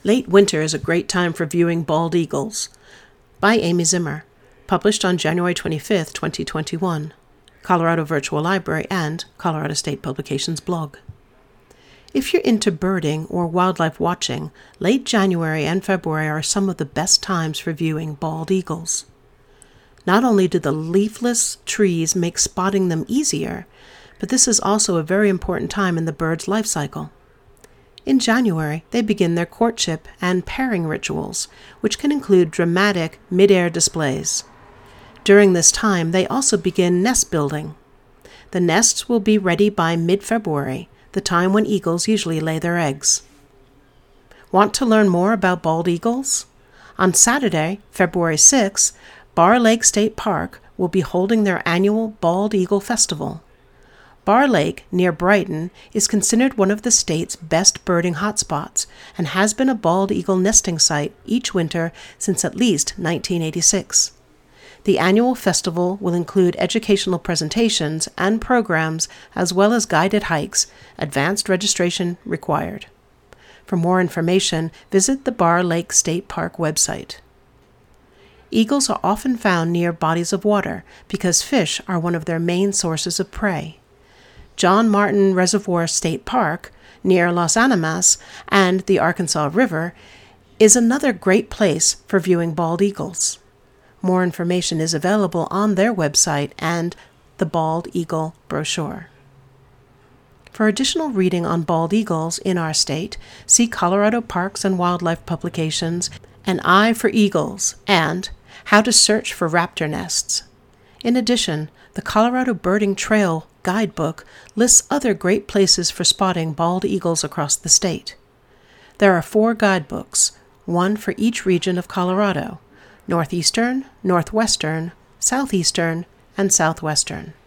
Late winter is a great time for viewing bald eagles. By Amy Zimmer. Published on January 25, 2021. Colorado Virtual Library and Colorado State Publications blog. If you're into birding or wildlife watching, late January and February are some of the best times for viewing bald eagles. Not only do the leafless trees make spotting them easier, but this is also a very important time in the bird's life cycle. In January, they begin their courtship and pairing rituals, which can include dramatic mid-air displays. During this time, they also begin nest building. The nests will be ready by mid-February, the time when eagles usually lay their eggs. Want to learn more about bald eagles? On Saturday, February 6, Barr Lake State Park will be holding their annual Bald Eagle Festival. Barr Lake, near Brighton, is considered one of the state's best birding hotspots and has been a bald eagle nesting site each winter since at least 1986. The annual festival will include educational presentations and programs as well as guided hikes, advanced registration required. For more information, visit the Barr Lake State Park website. Eagles are often found near bodies of water because fish are one of their main sources of prey. John Martin Reservoir State Park, near Las Animas and the Arkansas River, is another great place for viewing bald eagles. More information is available on their website and the Bald Eagle brochure. For additional reading on bald eagles in our state, see Colorado Parks and Wildlife Publications, An Eye for Eagles, and How to Search for Raptor Nests. In addition, the Colorado Birding Trail Guidebook lists other great places for spotting bald eagles across the state. There are 4 guidebooks, one for each region of Colorado: Northeastern, Northwestern, Southeastern, and Southwestern.